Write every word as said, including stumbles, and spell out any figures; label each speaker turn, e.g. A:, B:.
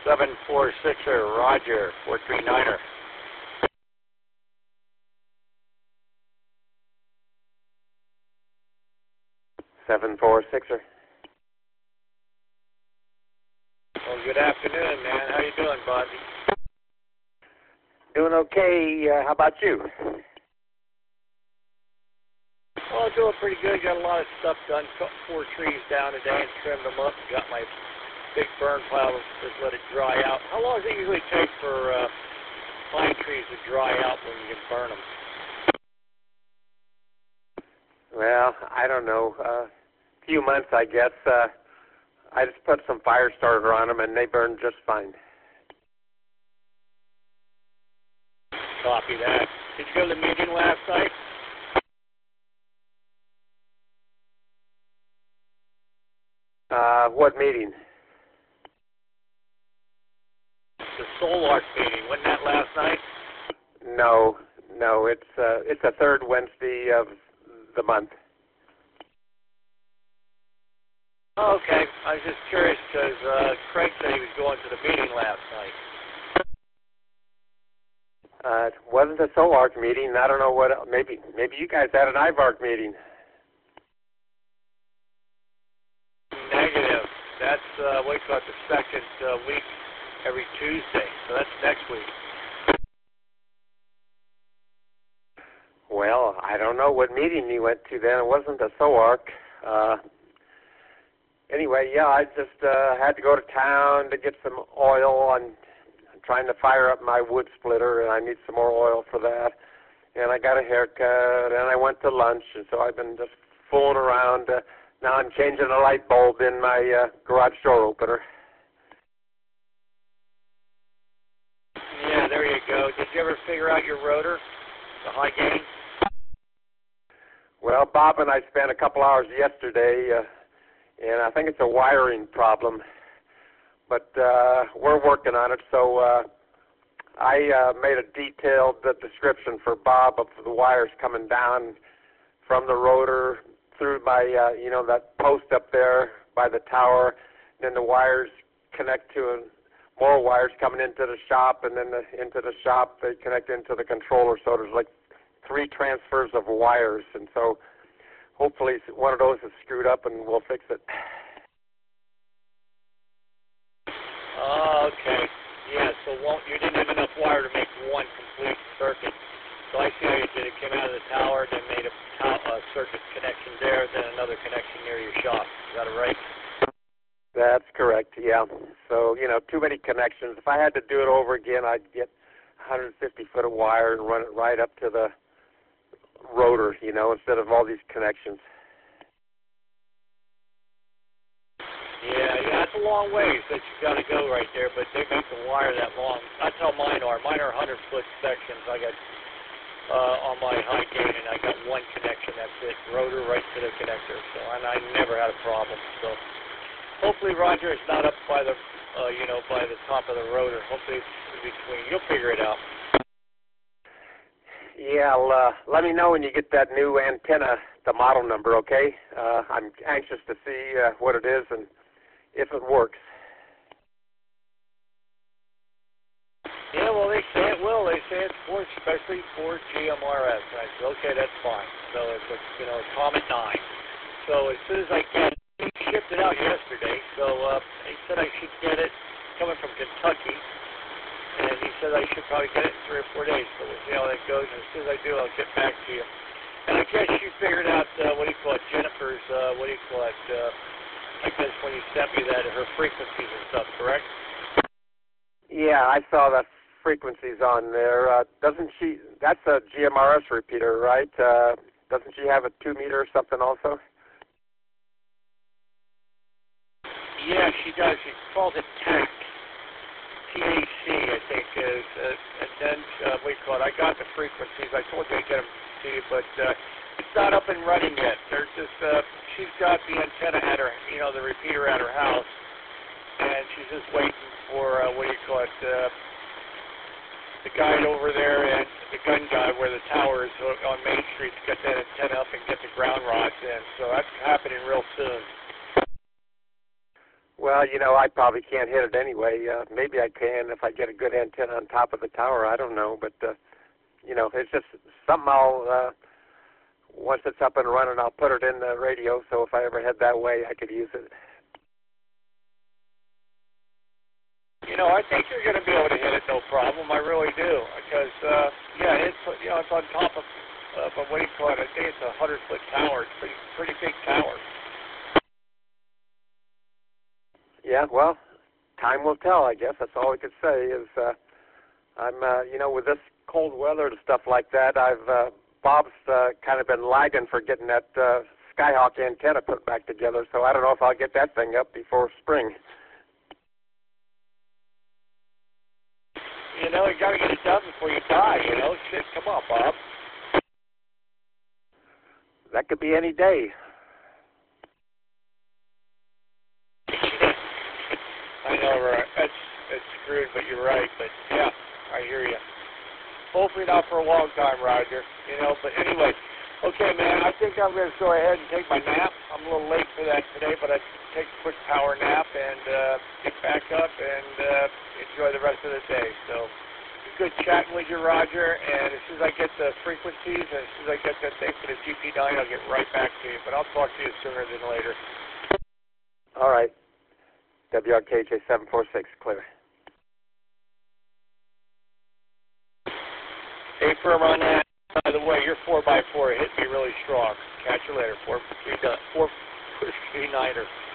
A: seven four sixer, Roger, four three niner.
B: seven four sixer.
A: Well, good afternoon, man. How you doing, bud?
B: Doing okay. Uh, how about you?
A: Well, doing pretty good. Got a lot of stuff done. Cut four trees down today and trimmed them up. Got my big burn pile. Just let it dry out. How long does it usually take for uh, pine trees to dry out when you can burn them?
B: Well, I don't know. A uh, few months, I guess. Uh, I just put some fire starter on them, and they burn just fine.
A: Copy that. Did you go to the meeting last night?
B: Uh, what meeting?
A: The Solar meeting. Wasn't that last night?
B: No, no. It's uh, it's the third Wednesday of the month.
A: Okay. I was just curious because uh, Craig said he was going to the meeting last night.
B: Uh, it wasn't a Solar meeting. I don't know what. Maybe maybe you guys had an I V A R C meeting.
A: Negative. That's uh, we got the second uh, week every Tuesday, so that's next week.
B: Well, I don't know what meeting you went to then. It wasn't a S O A R C. Uh, anyway, yeah, I just uh, had to go to town to get some oil on trying to fire up my wood splitter, and I need some more oil for that. And I got a haircut, and I went to lunch, and so I've been just fooling around. Uh, now I'm changing a light bulb in my uh, garage door opener.
A: Yeah, there you go. Did you ever figure out your rotor, the high gain?
B: Well, Bob and I spent a couple hours yesterday, uh, and I think it's a wiring problem. But uh, we're working on it, so uh, I uh, made a detailed uh, description for Bob of the wires coming down from the rotor through my, uh, you know, that post up there by the tower. And then the wires connect to uh, more wires coming into the shop, and then the, into the shop they connect into the controller. So there's like three transfers of wires, and so hopefully one of those is screwed up and we'll fix it.
A: Oh, okay. Yeah, so won't, you didn't have enough wire to make one complete circuit. So I see how you did it. Came out of the tower, then made a uh, circuit connection there, then another connection near your shop. Is that right?
B: That's correct, yeah. So, you know, too many connections. If I had to do it over again, I'd get one hundred fifty foot of wire and run it right up to the rotor, you know, instead of all these connections.
A: Yeah, yeah, it's a long ways that you got to go right there, but they make the wire that long. That's how mine are. Mine are one hundred foot sections. I got uh, on my high gain, and I got one connection. That's it, rotor right to the connector. So, and I never had a problem. So, hopefully, Roger is not up by the, uh, you know, by the top of the rotor. Hopefully, it's in between. You'll figure it out.
B: Yeah, well, uh, let me know when you get that new antenna, the model number, okay? Uh, I'm anxious to see uh, what it is and if it works.
A: Yeah, well, they say it will. They say it's for, especially for G M R S. And I said, okay, that's fine. So it's a, you know, a Comet nine. So as soon as I get it, he shipped it out yesterday. So uh, he said I should get it coming from Kentucky. And he said I should probably get it in three or four days. So we'll see how that goes. And as soon as I do, I'll get back to you. And I guess you figured out, uh, what do you call it, Jennifer's, uh, what do you call it, uh, I guess when you sent me that, her frequencies and stuff, correct?
B: Yeah, I saw the frequencies on there. Uh, doesn't she, that's a G M R S repeater, right? Uh, doesn't she have a two meter or something also?
A: Yeah, she does. She calls it T A C. T A C, I think, is, uh, and then, uh, what do you call it, I got the frequencies. I told you I'd get them to you, but uh, it's not up and running yet. There's just, uh, she's got the antenna at her, you know, the repeater at her house, and she's just waiting for, uh, what do you call it, uh, the guy over there and the gun guy where the tower is on Main Street to get that antenna up and get the ground rods in. So that's happening real soon.
B: Well, you know, I probably can't hit it anyway. Uh, maybe I can if I get a good antenna on top of the tower. I don't know, but uh, you know, it's just something I'll. Uh, once it's up and running, I'll put it in the radio. So if I ever head that way, I could use it.
A: You know, I think you're going to be able to hit it, no problem. I really do, because uh, yeah, it's you know it's on top of, of a what do you call it? I think it's a hundred foot tower. It's pretty pretty big tower.
B: Yeah, well, time will tell, I guess. That's all I could say is uh, I'm, uh, you know, with this cold weather and stuff like that, I've, uh, Bob's uh, kind of been lagging for getting that uh, Skyhawk antenna put back together, so I don't know if I'll get that thing up before spring.
A: You know, you got to get it done before you die, you know? Shit, come on, Bob.
B: That could be any day.
A: I know, right. That's, that's screwed, but you're right. But, yeah, I hear you. Hopefully not for a long time, Roger. You know, but anyway, okay, man, I think I'm going to go ahead and take my nap. I'm a little late for that today, but I take a quick power nap and uh, get back up and uh, enjoy the rest of the day. So, good chatting with you, Roger, and as soon as I get the frequencies and as soon as I get that thing for the G P nine, I'll get right back to you. But I'll talk to you sooner than later.
B: All right. W R K H seven four six, clear.
A: Stay firm on that. By the way, your four by four hit me really strong. Catch you later. four three niner.